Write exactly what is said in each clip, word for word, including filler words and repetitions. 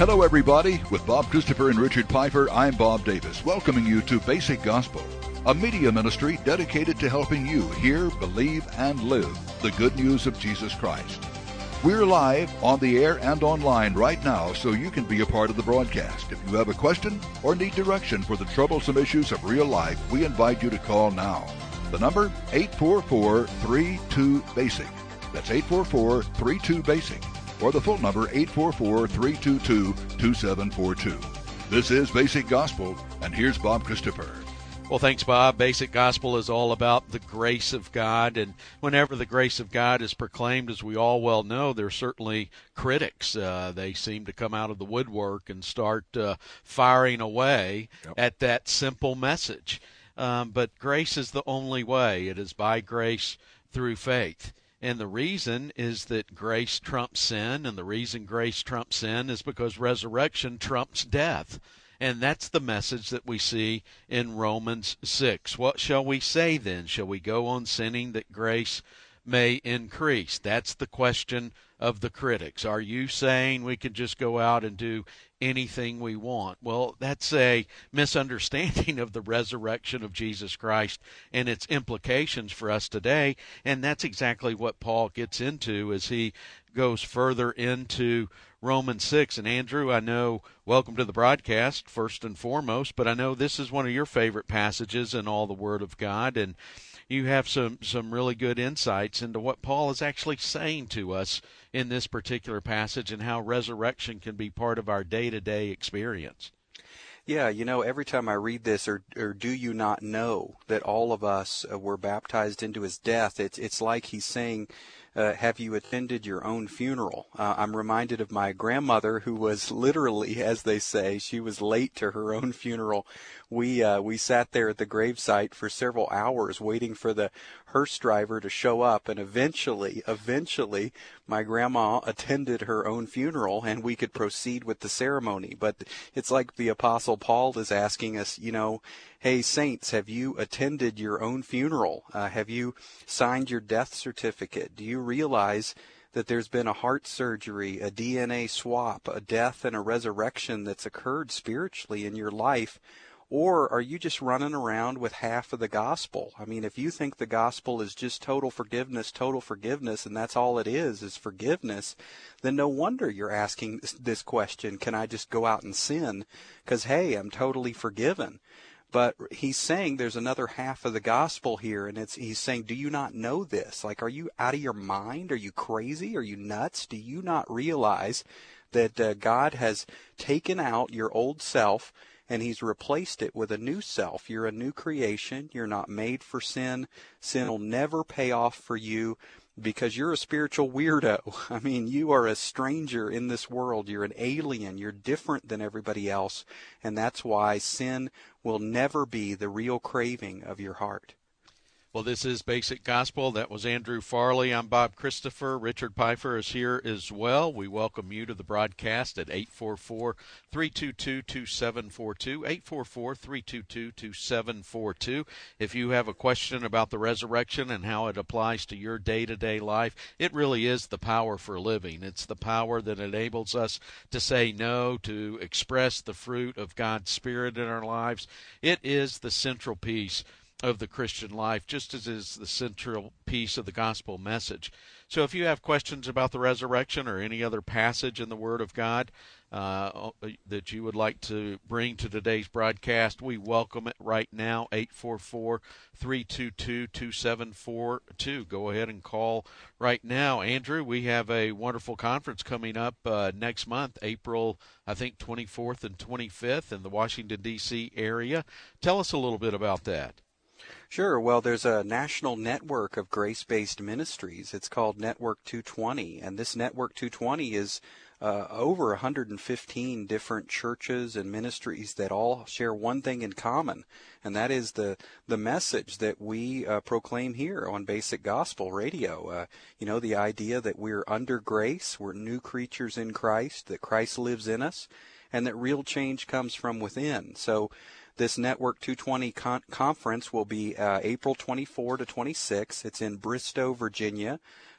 Hello, everybody. With Bob Christopher and Richard Piper, I'm Bob Davis, welcoming you to Basic Gospel, a media ministry dedicated to helping you hear, believe, and live the good news of Jesus Christ. We're live on the air and online right now, so you can be a part of the broadcast. If you have a question or need direction for the troublesome issues of real life, we invite you to call now. The number, eight four four, three two, BASIC. That's eight four four, three two, BASIC. Or the full number, eight four four, three two two, two seven four two. This is Basic Gospel, and here's Bob Christopher. Well, thanks, Bob. Basic Gospel is all about the grace of God, and whenever the grace of God is proclaimed, as we all well know, there are certainly critics. Uh, they seem to come out of the woodwork and start uh, firing away yep. at that simple message. Um, but grace is the only way. It is by grace through faith. And the reason is that grace trumps sin, and the reason grace trumps sin is because resurrection trumps death. And that's the message that we see in Romans six. What shall we say then? Shall we go on sinning that grace may increase? That's the question of the critics. Are you saying we can just go out and do anything we want? Well, that's a misunderstanding of the resurrection of Jesus Christ and its implications for us today, and that's exactly what Paul gets into as he goes further into Romans six. And Andrew, I know, welcome to the broadcast, first and foremost, but I know this is one of your favorite passages in all the Word of God, and you have some, some really good insights into what Paul is actually saying to us in this particular passage and how resurrection can be part of our day-to-day experience. Yeah, you know, every time I read this, or or do you not know that all of us uh, were baptized into his death, it's, it's like he's saying, Uh, have you attended your own funeral? Uh, I'm reminded of my grandmother, who was literally, as they say, she was late to her own funeral. We uh, we sat there at the gravesite for several hours waiting for the hearse driver to show up, and eventually, eventually, my grandma attended her own funeral, and we could proceed with the ceremony. But it's like the Apostle Paul is asking us, you know, hey, saints, have you attended your own funeral? Uh, have you signed your death certificate? Do you realize that there's been a heart surgery, a D N A swap, a death and a resurrection that's occurred spiritually in your life? Or are you just running around with half of the gospel? I mean, if you think the gospel is just total forgiveness, total forgiveness, and that's all it is, is forgiveness, then no wonder you're asking this question, can I just go out and sin? Because, hey, I'm totally forgiven. But he's saying there's another half of the gospel here, and it's he's saying, do you not know this? Like, are you out of your mind? Are you crazy? Are you nuts? Do you not realize that uh, God has taken out your old self and he's replaced it with a new self? You're a new creation. You're not made for sin. Sin will never pay off for you, because you're a spiritual weirdo. I mean, you are a stranger in this world. You're an alien. You're different than everybody else. And that's why sin will never be the real craving of your heart. Well, this is Basic Gospel. That was Andrew Farley. I'm Bob Christopher. Richard Piper is here as well. We welcome you to the broadcast at eight four four, three two two, two seven four two, eight four four, three two two, two seven four two. If you have a question about the resurrection and how it applies to your day-to-day life, it really is the power for living. It's the power that enables us to say no, to express the fruit of God's Spirit in our lives. It is the central piece of the Christian life, just as is the central piece of the gospel message. So if you have questions about the resurrection or any other passage in the Word of God uh, that you would like to bring to today's broadcast, we welcome it right now, eight four four, three two two, two seven four two. Go ahead and call right now. Andrew, we have a wonderful conference coming up uh, next month, April, I think, twenty-fourth and twenty-fifth in the Washington, D C area. Tell us a little bit about that. Sure. Well, there's a national network of grace-based ministries. It's called Network two twenty, and this Network two twenty is uh, over one hundred fifteen different churches and ministries that all share one thing in common, and that is the the message that we uh, proclaim here on Basic Gospel Radio. Uh, you know, the idea that we're under grace, we're new creatures in Christ, that Christ lives in us, and that real change comes from within. So this Network two twenty con- conference will be uh, April twenty-fourth to twenty-sixth. It's in Bristow, Virginia.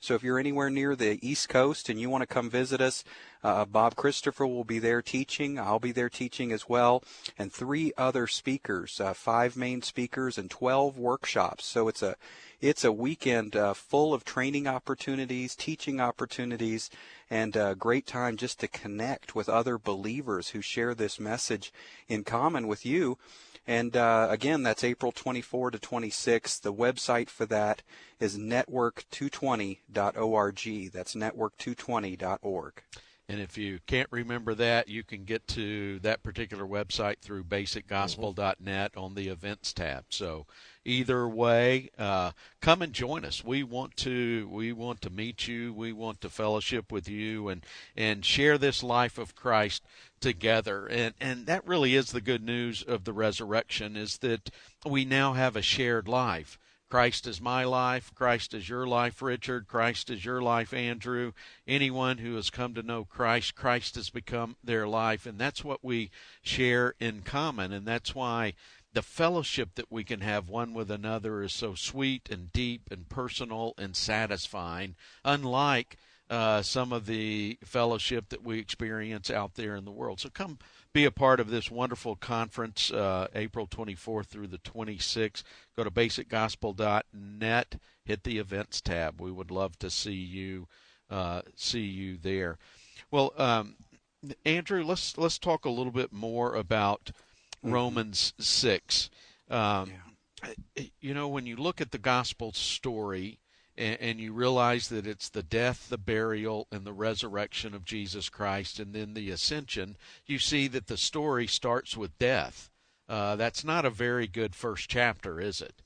So if you're anywhere near the East Coast and you want to come visit us, uh, Bob Christopher will be there teaching. I'll be there teaching as well, and three other speakers, uh, five main speakers and twelve workshops. So it's a it's a weekend uh, full of training opportunities, teaching opportunities, and a great time just to connect with other believers who share this message in common with you. And uh, again, that's April twenty-fourth to twenty-sixth. The website for that is network two twenty dot org. That's network two twenty dot org. And if you can't remember that, you can get to that particular website through basic gospel dot net on the events tab. So either way, uh, come and join us. We want to we want to meet you. We want to fellowship with you and, and share this life of Christ together. And, and that really is the good news of the resurrection, is that we now have a shared life. Christ is my life. Christ is your life, Richard. Christ is your life, Andrew. Anyone who has come to know Christ, Christ has become their life. And that's what we share in common. And that's why the fellowship that we can have one with another is so sweet and deep and personal and satisfying, unlike uh, some of the fellowship that we experience out there in the world. So come be a part of this wonderful conference, uh, April twenty-fourth through the twenty-sixth. Go to basic gospel dot net, hit the events tab. We would love to see you uh, see you there. Well, um, Andrew, let's let's talk a little bit more about mm-hmm. Romans six. Um, yeah. You know, when you look at the gospel story, and, and you realize that it's the death, the burial, and the resurrection of Jesus Christ, and then the ascension, you see that the story starts with death. Uh, that's not a very good first chapter, is it?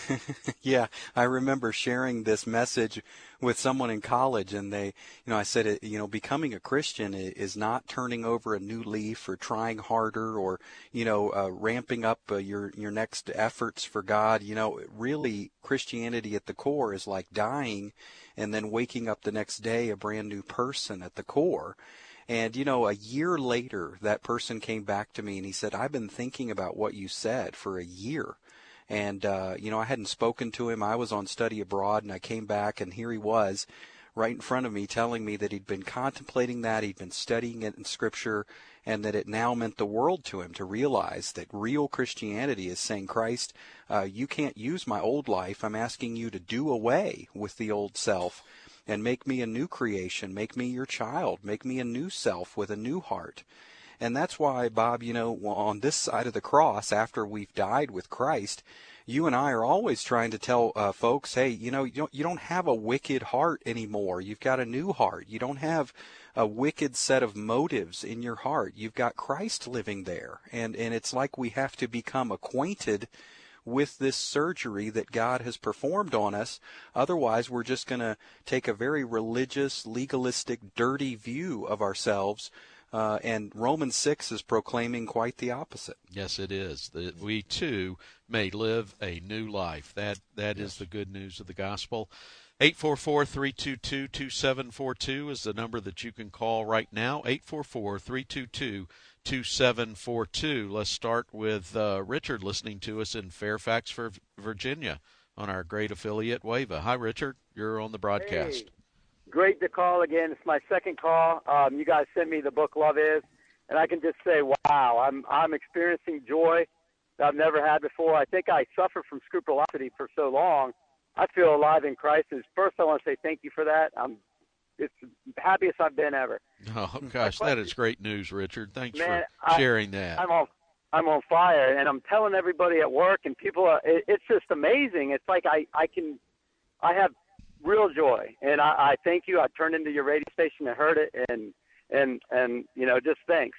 Yeah, I remember sharing this message with someone in college, and they, you know, I said, you know, becoming a Christian is not turning over a new leaf or trying harder or, you know, uh, ramping up uh, your your next efforts for God. You know, really, Christianity at the core is like dying and then waking up the next day a brand new person at the core. And, you know, a year later, that person came back to me and he said, I've been thinking about what you said for a year. And, uh, you know, I hadn't spoken to him. I was on study abroad, and I came back, and here he was right in front of me telling me that he'd been contemplating that, he'd been studying it in Scripture, and that it now meant the world to him to realize that real Christianity is saying, Christ, uh, you can't use my old life. I'm asking you to do away with the old self and make me a new creation, make me your child, make me a new self with a new heart. And that's why, Bob, you know, on this side of the cross, after we've died with Christ, you and I are always trying to tell uh, folks, hey, you know, you don't, you don't have a wicked heart anymore. You've got a new heart. You don't have a wicked set of motives in your heart. You've got Christ living there. And, and it's like we have to become acquainted with this surgery that God has performed on us. Otherwise, we're just going to take a very religious, legalistic, dirty view of ourselves. Uh, and Romans six is proclaiming quite the opposite. Yes, it is. That we, too, may live a new life. That That yes. is the good news of the gospel. eight four four, three two two, two seven four two is the number that you can call right now, eight four four, three two two, two seven four two. Let's start with uh, Richard listening to us in Fairfax, Virginia, on our great affiliate, WAVA. Hi, Richard. You're on the broadcast. Hey. Great to call again. It's my second call. Um, you guys sent me the book Love Is, and I can just say, wow, I'm I'm experiencing joy that I've never had before. I think I suffered from scrupulosity for so long. I feel alive in Christ. First, I want to say thank you for that. I'm it's the happiest I've been ever. Oh gosh, that is great news, Richard. Thanks Man, for sharing I, that. I'm on I'm on fire, and I'm telling everybody at work, and people are. It, it's just amazing. It's like I I can I have real joy, and I, I thank you. I turned into your radio station and heard it, and and and you know, just thanks.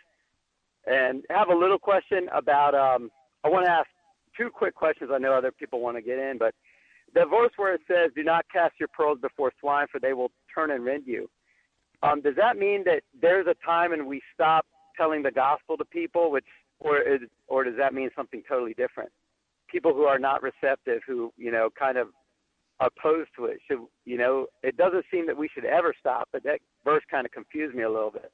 And I have a little question about. Um, I want to ask two quick questions. I know other people want to get in, but the verse where it says, "Do not cast your pearls before swine, for they will turn and rend you." Um, does that mean that there's a time and we stop telling the gospel to people, which, or is, or does that mean something totally different? People who are not receptive, who you know, kind of opposed to it. Should, you know, it doesn't seem that we should ever stop, but that verse kind of confused me a little bit.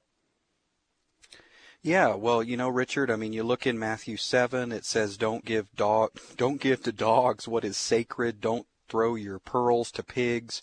Yeah, well, you know, Richard, I mean, you look in Matthew seven, it says, don't give dog, don't give to dogs what is sacred, don't throw your pearls to pigs.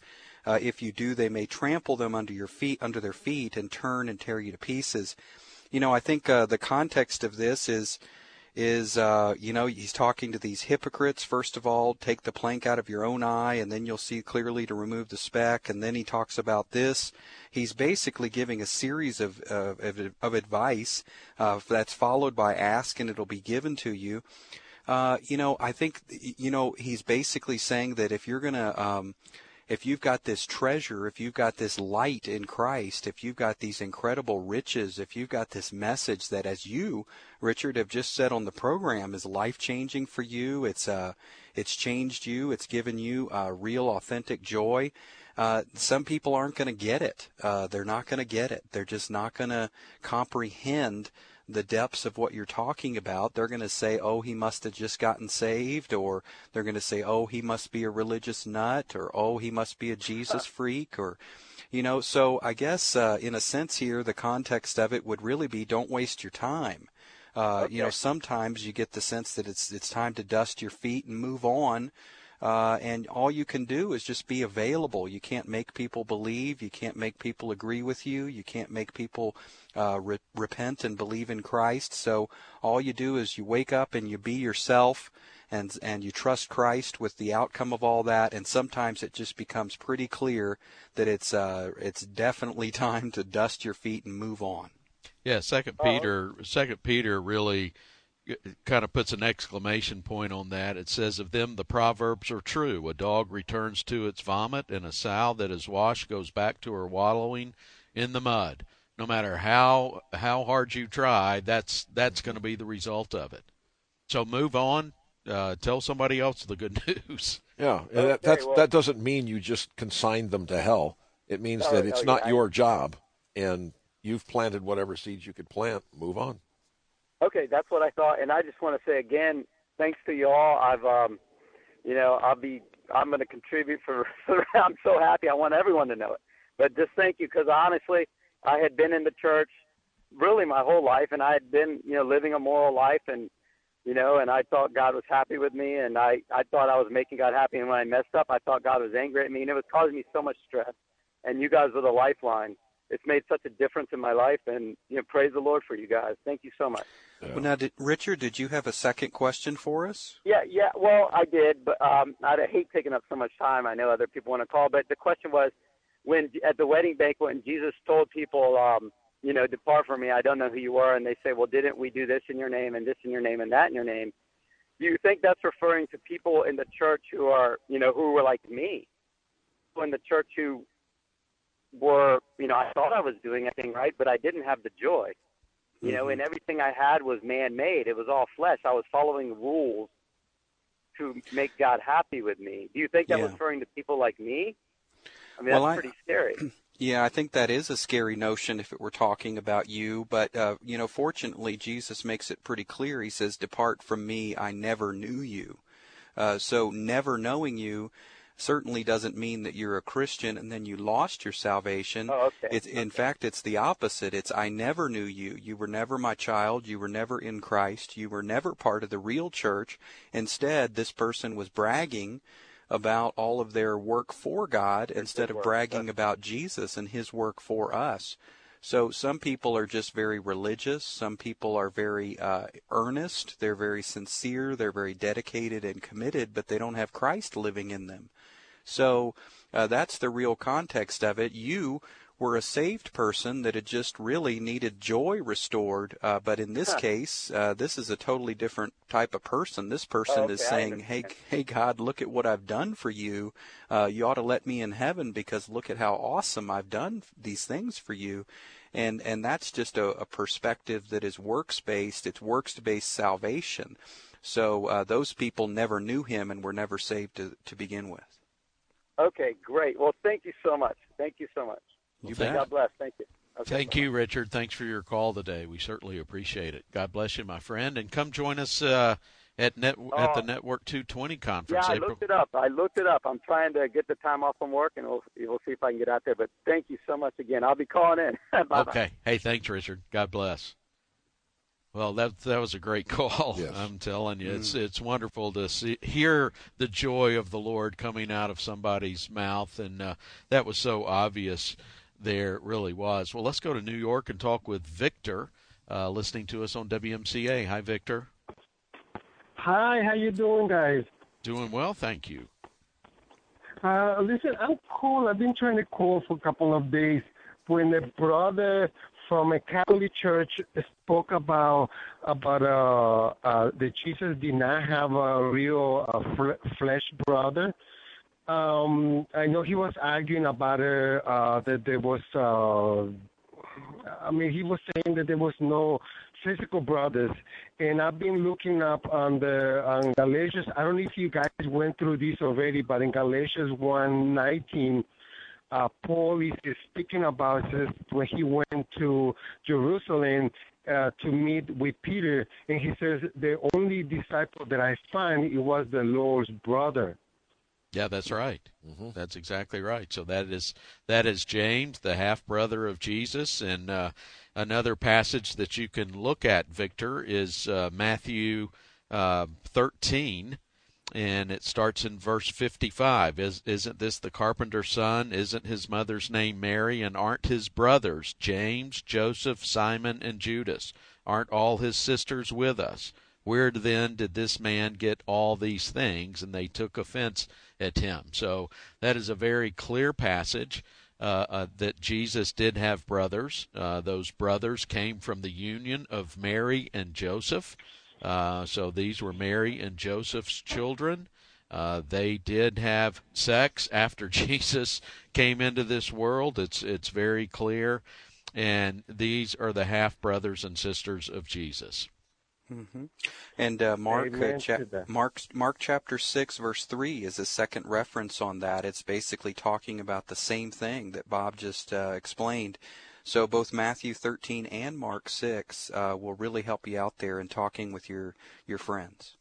Uh, if you do, they may trample them under your feet, under their feet, and turn and tear you to pieces. You know, I think uh, the context of this is, is uh, you know, he's talking to these hypocrites. First of all, take the plank out of your own eye, and then you'll see clearly to remove the speck. And then he talks about this. He's basically giving a series of uh, of, of advice uh, that's followed by ask, and it'll be given to you. Uh, you know, I think, you know, he's basically saying that if you're going to, um, if you've got this treasure, if you've got this light in Christ, if you've got these incredible riches, if you've got this message that, as you, Richard, have just said on the program, is life-changing for you, it's uh, it's changed you, it's given you uh, real, authentic joy, uh, some people aren't going to get it. Uh, they're not going to get it. They're just not going to comprehend the depths of what you're talking about. They're going to say, oh, he must have just gotten saved, or they're going to say, oh, he must be a religious nut, or oh, he must be a Jesus freak, or, you know, so I guess uh, in a sense here, the context of it would really be don't waste your time. Uh, okay. You know, sometimes you get the sense that it's it's time to dust your feet and move on. Uh, and all you can do is just be available. You can't make people believe. You can't make people agree with you. You can't make people uh, re- repent and believe in Christ. So all you do is you wake up and you be yourself, and and you trust Christ with the outcome of all that. And sometimes it just becomes pretty clear that it's uh, it's definitely time to dust your feet and move on. Yeah, Second Peter, Second Peter really kind of puts an exclamation point on that. It says, of them the proverbs are true. A dog returns to its vomit, and a sow that is washed goes back to her wallowing in the mud. No matter how how hard you try, that's that's going to be the result of it. So move on. Uh, tell somebody else the good news. Yeah, and okay, that that's, well, that doesn't mean you just consign them to hell. It means oh, that it's oh, not yeah, your I, job, and you've planted whatever seeds you could plant. Move on. Okay, that's what I thought, and I just want to say again, thanks to you all. I've, um, you know, I'll be, I'm going to contribute for, for. I'm so happy. I want everyone to know it. But just thank you, because honestly, I had been in the church really my whole life, and I had been, you know, living a moral life, and you know, and I thought God was happy with me, and I, I thought I was making God happy, and when I messed up, I thought God was angry at me, and it was causing me so much stress. And you guys were the lifeline. It's made such a difference in my life, and you know, praise the Lord for you guys. Thank you so much. Yeah. Well, now, did, Richard, did you have a second question for us? Yeah, yeah. Well, I did, but um, I hate taking up so much time. I know other people want to call, but the question was, when at the wedding banquet, when Jesus told people, um, you know, depart from me, I don't know who you are, and they say, well, didn't we do this in your name, and this in your name, and that in your name? Do you think that's referring to people in the church who are, you know, who were like me, people in the church who were, you know, I thought I was doing everything right, but I didn't have the joy. You know, and everything I had was man-made. It was all flesh. I was following rules to make God happy with me. Do you think that yeah. was referring to people like me? I mean, well, that's I, pretty scary. Yeah, I think that is a scary notion if it were talking about you. But, uh, you know, fortunately, Jesus makes it pretty clear. He says, depart from me, I never knew you. Uh, so never knowing you certainly doesn't mean that you're a Christian and then you lost your salvation. Oh, okay. It's, in okay. fact, it's the opposite. It's I never knew you. You were never my child. You were never in Christ. You were never part of the real church. Instead, this person was bragging about all of their work for God Their instead of work. bragging That's... about Jesus and his work for us. So some people are just very religious. Some people are very uh, earnest. They're very sincere. They're very dedicated and committed, but they don't have Christ living in them. So uh, that's the real context of it. You were a saved person that had just really needed joy restored. Uh, but in this huh. case, uh, this is a totally different type of person. This person oh, okay. is saying, hey, hey, God, look at what I've done for you. Uh, you ought to let me in heaven because look at how awesome I've done these things for you. And and that's just a, a perspective that is works-based. It's works-based salvation. So uh, those people never knew him and were never saved to, to begin with. Okay, great. Well, thank you so much. Thank you so much. You bet. God bless. Thank you. Okay, Thank bye. you, Richard. Thanks for your call today. We certainly appreciate it. God bless you, my friend. And come join us uh, at net oh, at the Network two twenty conference. Yeah, I April. looked it up. I looked it up. I'm trying to get the time off from work, and we'll, we'll see if I can get out there. But thank you so much again. I'll be calling in. Bye-bye. Okay. Hey, thanks, Richard. God bless. Well, that that was a great call. Yes. I'm telling you, Mm. it's it's wonderful to see hear the joy of the Lord coming out of somebody's mouth, and uh, that was so obvious. There it really was. Well, let's go to New York and talk with Victor, uh, listening to us on W M C A. Hi, Victor. Hi, how you doing, guys? Doing well, thank you. Uh, listen, I'm cool. I've been trying to call for a couple of days. When a brother from a Catholic church spoke about about uh, uh, that Jesus did not have a real uh, fl- flesh brother. Um, I know he was arguing about it, uh, that there was. Uh, I mean, he was saying that there was no physical brothers, and I've been looking up on the on Galatians. I don't know if you guys went through this already, but in Galatians one nineteen, uh, Paul is, is speaking about this when he went to Jerusalem uh, to meet with Peter, and he says the only disciple that I find it was the Lord's brother. Yeah, that's right. Mm-hmm. That's exactly right. So that is that is James, the half brother of Jesus, and uh, another passage that you can look at, Victor, is uh, Matthew uh, thirteen, and it starts in verse fifty-five. Is isn't this the carpenter's son? Isn't his mother's name Mary? And aren't his brothers James, Joseph, Simon, and Judas? Aren't all his sisters with us? Where then did this man get all these things? And they took offense at him. So that is a very clear passage uh, uh, that Jesus did have brothers. Uh, those brothers came from the union of Mary and Joseph. Uh, so these were Mary and Joseph's children. Uh, they did have sex after Jesus came into this world. It's it's very clear. And these are the half brothers and sisters of Jesus. Mm-hmm. And uh, Mark, uh, Amen cha- to that. Mark, Mark chapter six, verse three is a second reference on that. It's basically talking about the same thing that Bob just uh, explained. So both Matthew thirteen and Mark six uh, will really help you out there in talking with your, your friends.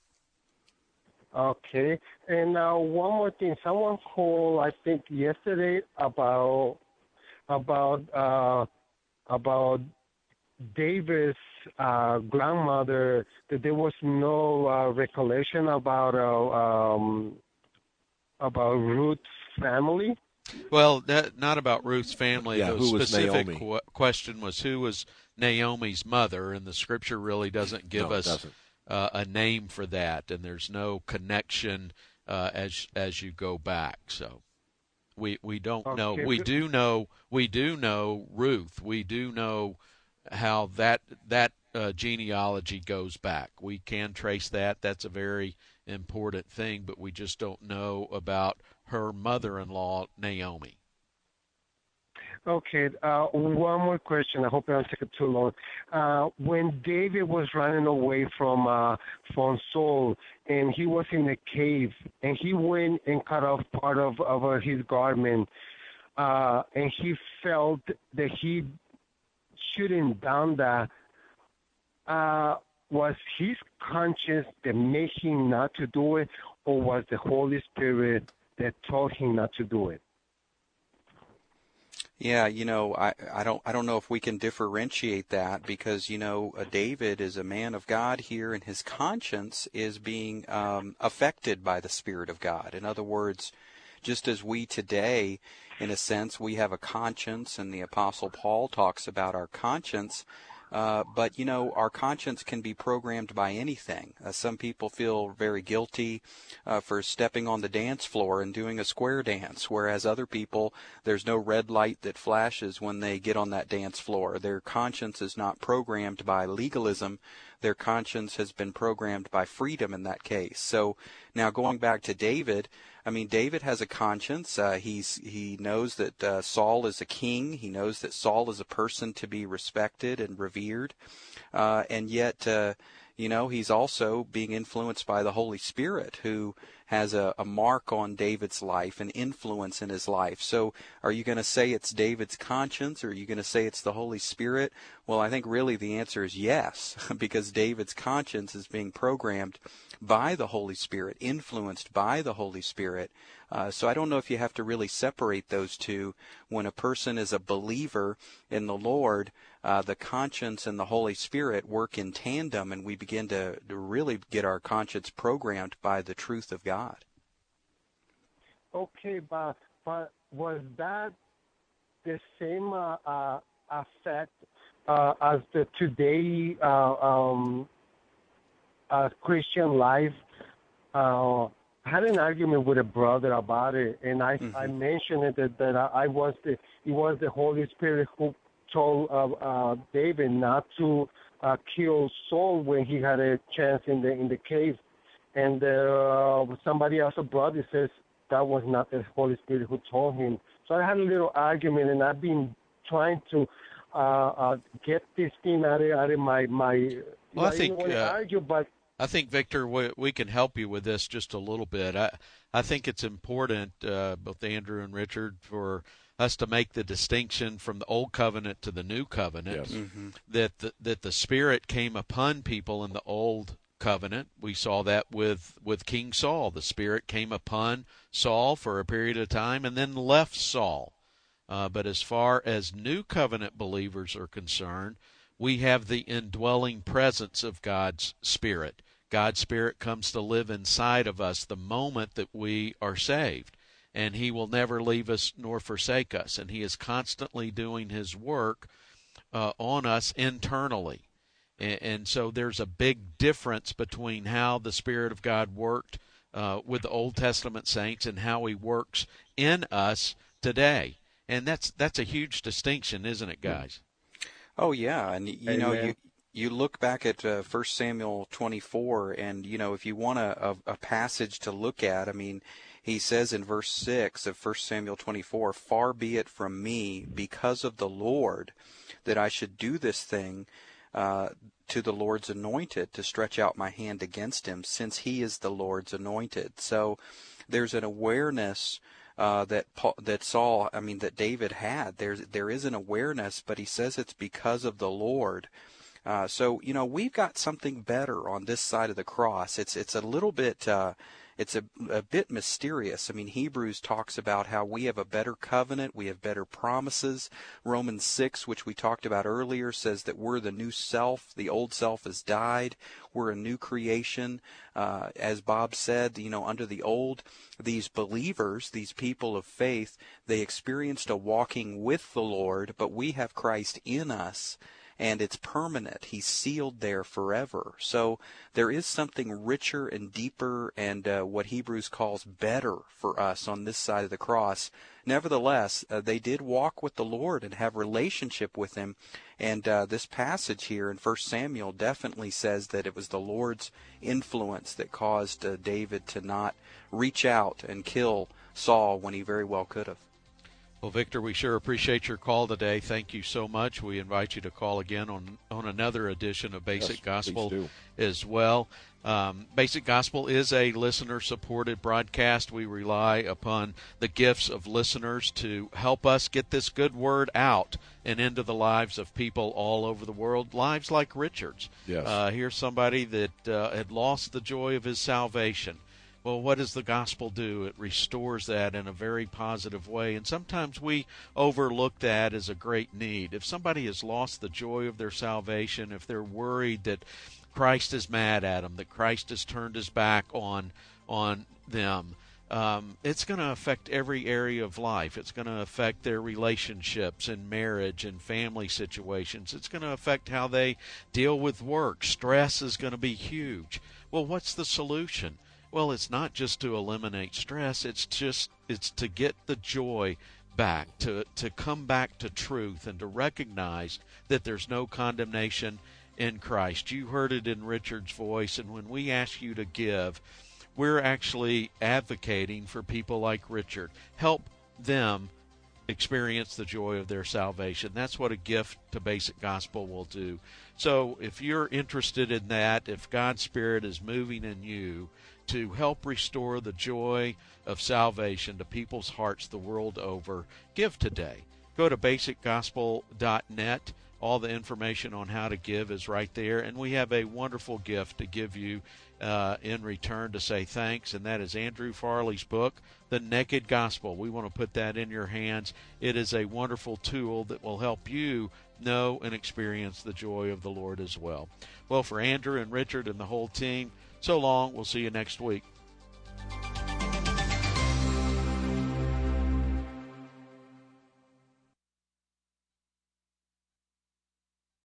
Okay. And uh, one more thing. Someone called, I think, yesterday about about uh, about David's uh, grandmother, that there was no uh, recollection about uh, um, about Ruth's family. Well, that, not about Ruth's family. Yeah, the who was specific Naomi? qu- question was who was Naomi's mother, and the scripture really doesn't give No, it us doesn't. uh, a name for that, and there's no connection uh, as as you go back. So we we don't Okay, know. We good. do know. We do know Ruth. We do know how that that uh, genealogy goes back. We can trace that. That's a very important thing, but we just don't know about her mother-in-law, Naomi. Okay, uh, one more question. I hope I don't take it too long. Uh, when David was running away from uh, from Saul, and he was in a cave, and he went and cut off part of, of uh, his garment, uh, and he felt that he shouldn't done that. Uh, was his conscience that made him not to do it, or was the Holy Spirit that told him not to do it? Yeah, you know, I, I don't I don't know if we can differentiate that because, you know, uh, David is a man of God here and his conscience is being um, affected by the Spirit of God. In other words, just as we today, in a sense, we have a conscience, and the Apostle Paul talks about our conscience, uh, but, you know, our conscience can be programmed by anything. Uh, some people feel very guilty uh, for stepping on the dance floor and doing a square dance, whereas other people, there's no red light that flashes when they get on that dance floor. Their conscience is not programmed by legalism. Their conscience has been programmed by freedom in that case. So now going back to David, I mean, David has a conscience. Uh, he's he knows that uh, Saul is a king. He knows that Saul is a person to be respected and revered. Uh, and yet, uh, you know, he's also being influenced by the Holy Spirit, who has a, a mark on David's life, an influence in his life. So are you going to say it's David's conscience, or are you going to say it's the Holy Spirit? Well, I think really the answer is yes, because David's conscience is being programmed by the Holy Spirit, influenced by the Holy Spirit. Uh, so I don't know if you have to really separate those two. When a person is a believer in the Lord, uh, the conscience and the Holy Spirit work in tandem, and we begin to, to really get our conscience programmed by the truth of God. Okay, but, but was that the same uh, uh, effect uh, as the today uh, um, uh, Christian life? Uh, I had an argument with a brother about it, and I mm-hmm. I mentioned it that, that I was the it was the Holy Spirit who told uh, uh, David not to uh, kill Saul when he had a chance in the in the cave, and uh, somebody else, a brother, says that was not the Holy Spirit who told him. So I had a little argument, and I've been trying to uh, uh, get this thing out of, out of my my. Well, I, I think didn't want to uh... argue, but. I think, Victor, we, we can help you with this just a little bit. I, I think it's important, uh, both Andrew and Richard, for us to make the distinction from the Old Covenant to the New Covenant, yes. mm-hmm. that, the, that the Spirit came upon people in the Old Covenant. We saw that with, with King Saul. The Spirit came upon Saul for a period of time and then left Saul. Uh, but as far as New Covenant believers are concerned, we have the indwelling presence of God's Spirit. God's Spirit comes to live inside of us the moment that we are saved, and He will never leave us nor forsake us, and He is constantly doing His work uh, on us internally. And, and so there's a big difference between how the Spirit of God worked uh, with the Old Testament saints and how He works in us today. And that's that's a huge distinction, isn't it, guys? Oh, yeah, and you Amen. know, you you look back at uh, First Samuel twenty-four, and, you know, if you want a, a, a passage to look at, I mean, he says in verse six of First Samuel twenty-four, "Far be it from me, because of the Lord, that I should do this thing uh, to the Lord's anointed, to stretch out my hand against him, since he is the Lord's anointed." So there's an awareness Uh, that Paul, that Saul, I mean, that David had. There's there is an awareness, but he says it's because of the Lord. Uh, so you know, we've got something better on this side of the cross. It's it's a little bit uh, it's a, a bit mysterious. I mean, Hebrews talks about how we have a better covenant, we have better promises. Romans six, which we talked about earlier, says that we're the new self. The old self has died. We're a new creation. Uh, as Bob said, you know, under the old, these believers, these people of faith, they experienced a walking with the Lord, but we have Christ in us, and it's permanent. He's sealed there forever. So there is something richer and deeper and uh, what Hebrews calls better for us on this side of the cross. Nevertheless, uh, they did walk with the Lord and have relationship with Him. And uh, this passage here in First Samuel definitely says that it was the Lord's influence that caused uh, David to not reach out and kill Saul when he very well could have. Well, Victor, we sure appreciate your call today. Thank you so much. We invite you to call again on, on another edition of Basic Yes, Gospel please do. as well. Um, Basic Gospel is a listener-supported broadcast. We rely upon the gifts of listeners to help us get this good word out and into the lives of people all over the world, lives like Richard's. Yes. Uh, here's somebody that uh, had lost the joy of his salvation. Well, what does the gospel do? It restores that in a very positive way, and sometimes we overlook that as a great need. If somebody has lost the joy of their salvation, if they're worried that Christ is mad at them, that Christ has turned his back on on them, um, it's going to affect every area of life. It's going to affect their relationships and marriage and family situations. It's going to affect how they deal with work. Stress is going to be huge. Well, what's the solution? Well, it's not just to eliminate stress. It's just it's to get the joy back, to to come back to truth and to recognize that there's no condemnation in Christ. You heard it in Richard's voice, and when we ask you to give, we're actually advocating for people like Richard. Help them experience the joy of their salvation. That's what a gift to Basic Gospel will do. So if you're interested in that, if God's Spirit is moving in you to help restore the joy of salvation to people's hearts the world over, give today. Go to basic gospel dot net. All the information on how to give is right there, and we have a wonderful gift to give you uh, in return to say thanks, and that is Andrew Farley's book, The Naked Gospel. We want to put that in your hands. It is a wonderful tool that will help you know and experience the joy of the Lord as well. Well, for Andrew and Richard and the whole team, so long. We'll see you next week.